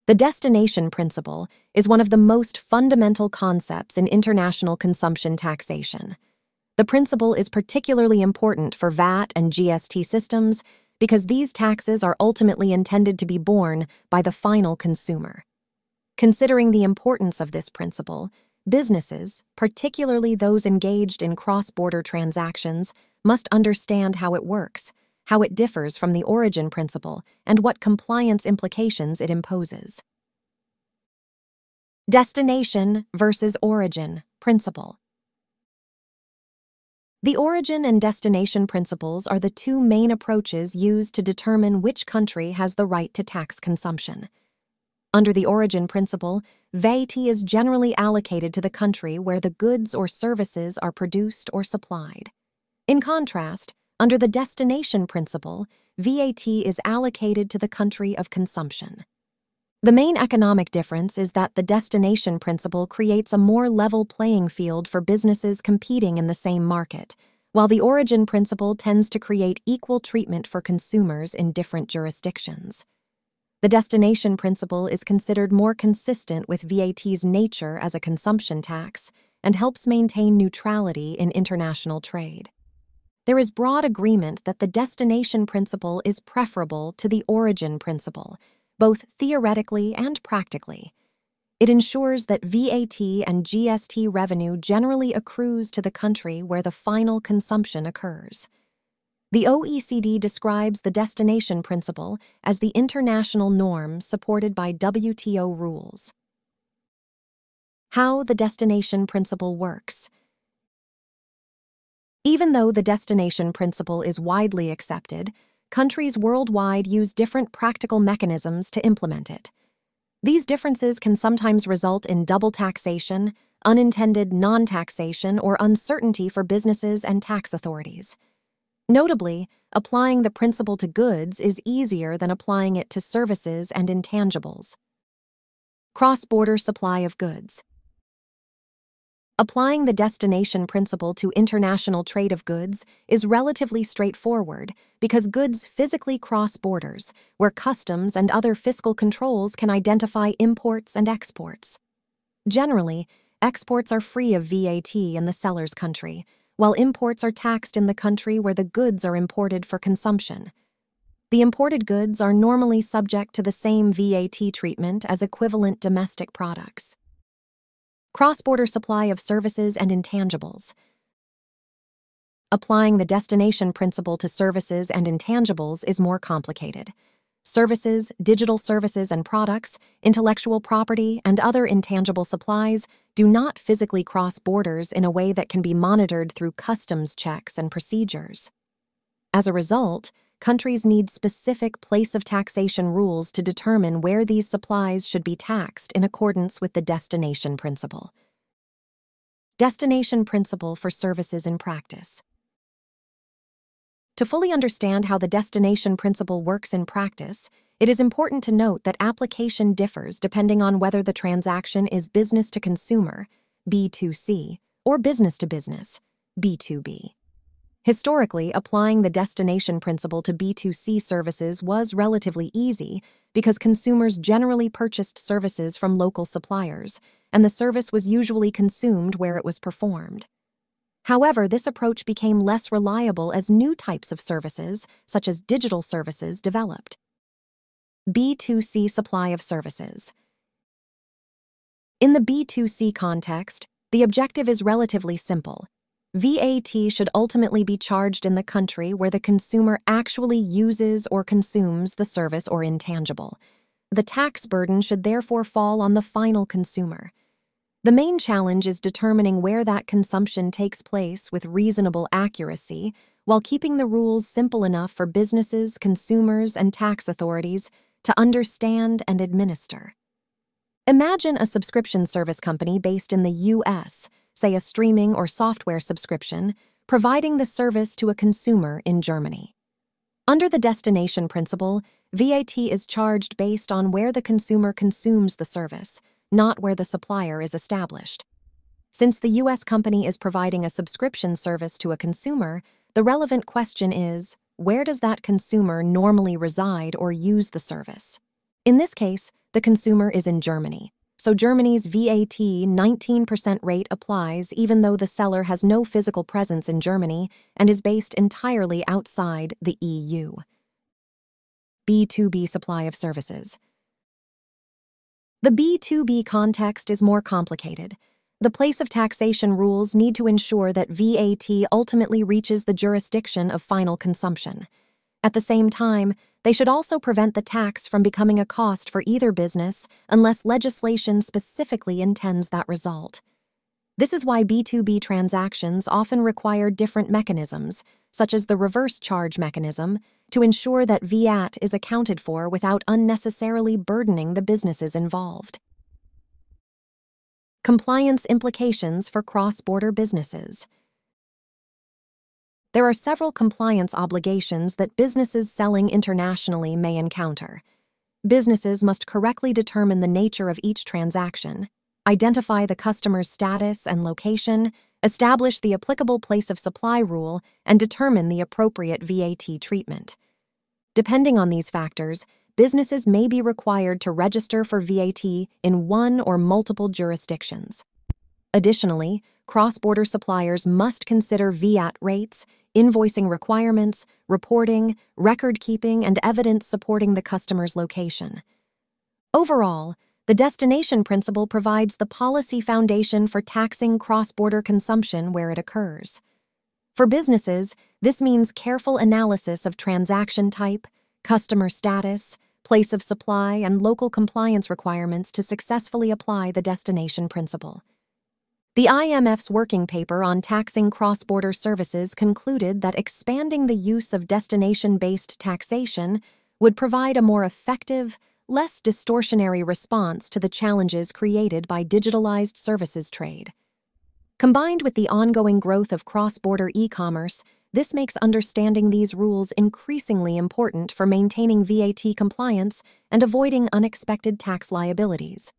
The destination principle is one of the most fundamental concepts in international consumption taxation. The principle is particularly important for VAT and GST systems because these taxes are ultimately intended to be borne by the final consumer. Considering the importance of this principle, businesses, particularly those engaged in cross-border transactions, must understand how it works, how it differs from the origin principle, and what compliance implications it imposes. Destination versus origin principle. The origin and destination principles are the two main approaches used to determine which country has the right to tax consumption. Under the origin principle, VAT is generally allocated to the country where the goods or services are produced or supplied. In contrast, under the destination principle, VAT is allocated to the country of consumption. The main economic difference is that the destination principle creates a more level playing field for businesses competing in the same market, while the origin principle tends to create equal treatment for consumers in different jurisdictions. The destination principle is considered more consistent with VAT's nature as a consumption tax and helps maintain neutrality in international trade. There is broad agreement that the destination principle is preferable to the origin principle, both theoretically and practically. It ensures that VAT and GST revenue generally accrues to the country where the final consumption occurs. The OECD describes the destination principle as the international norm supported by WTO rules. How the destination principle works. Even though the destination principle is widely accepted, countries worldwide use different practical mechanisms to implement it. These differences can sometimes result in double taxation, unintended non-taxation, or uncertainty for businesses and tax authorities. Notably, applying the principle to goods is easier than applying it to services and intangibles. Cross-border supply of goods. Applying the destination principle to international trade of goods is relatively straightforward because goods physically cross borders, where customs and other fiscal controls can identify imports and exports. Generally, exports are free of VAT in the seller's country, while imports are taxed in the country where the goods are imported for consumption. The imported goods are normally subject to the same VAT treatment as equivalent domestic products. Cross-border supply of services and intangibles. Applying the destination principle to services and intangibles is more complicated. Services, digital services and products, intellectual property, and other intangible supplies do not physically cross borders in a way that can be monitored through customs checks and procedures. As a result, countries need specific place of taxation rules to determine where these supplies should be taxed in accordance with the destination principle. Destination principle for services in practice. To fully understand how the destination principle works in practice, it is important to note that application differs depending on whether the transaction is business to consumer, B2C, or business to business, B2B. Historically, applying the destination principle to B2C services was relatively easy because consumers generally purchased services from local suppliers, and the service was usually consumed where it was performed. However, this approach became less reliable as new types of services, such as digital services, developed. B2C supply of services. In the B2C context, the objective is relatively simple. VAT should ultimately be charged in the country where the consumer actually uses or consumes the service or intangible. The tax burden should therefore fall on the final consumer. The main challenge is determining where that consumption takes place with reasonable accuracy while keeping the rules simple enough for businesses, consumers, and tax authorities to understand and administer. Imagine a subscription service company based in the U.S., say a streaming or software subscription, providing the service to a consumer in Germany. Under the destination principle, VAT is charged based on where the consumer consumes the service, not where the supplier is established. Since the U.S. company is providing a subscription service to a consumer, the relevant question is, where does that consumer normally reside or use the service? In this case, the consumer is in Germany. So Germany's VAT 19% rate applies even though the seller has no physical presence in Germany and is based entirely outside the EU. B2B supply of services. The B2B context is more complicated. The place of taxation rules need to ensure that VAT ultimately reaches the jurisdiction of final consumption. At the same time, they should also prevent the tax from becoming a cost for either business unless legislation specifically intends that result. This is why B2B transactions often require different mechanisms, such as the reverse charge mechanism, to ensure that VAT is accounted for without unnecessarily burdening the businesses involved. Compliance implications for cross-border businesses. There are several compliance obligations that businesses selling internationally may encounter. Businesses must correctly determine the nature of each transaction, identify the customer's status and location, establish the applicable place of supply rule, and determine the appropriate VAT treatment. Depending on these factors, businesses may be required to register for VAT in one or multiple jurisdictions. Additionally, cross-border suppliers must consider VAT rates, invoicing requirements, reporting, record-keeping, and evidence supporting the customer's location. Overall, the destination principle provides the policy foundation for taxing cross-border consumption where it occurs. For businesses, this means careful analysis of transaction type, customer status, place of supply, and local compliance requirements to successfully apply the destination principle. The IMF's working paper on taxing cross-border services concluded that expanding the use of destination-based taxation would provide a more effective, less distortionary response to the challenges created by digitalized services trade. Combined with the ongoing growth of cross-border e-commerce, this makes understanding these rules increasingly important for maintaining VAT compliance and avoiding unexpected tax liabilities.